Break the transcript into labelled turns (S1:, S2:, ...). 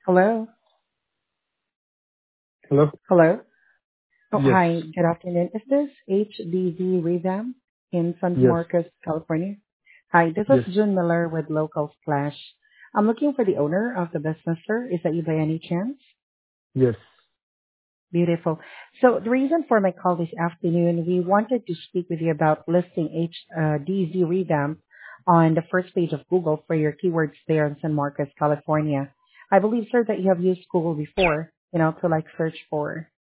S1: Hello.
S2: Hello?
S1: Hello. Oh,
S2: Yes.
S1: hi. Good afternoon. Is this HDZ Revamp in San
S2: Yes.
S1: Marcos, California? Hi, this
S2: Yes.
S1: is June Miller with Local Splash. I'm looking for the owner of the business, sir. Is that you by any chance?
S2: Yes.
S1: Beautiful. So the reason for my call this afternoon, we wanted to speak with you about listing HDZ Revamp on the first page of Google for your keywords there in San Marcos, California. I believe, sir, that you have used Google before, to like search for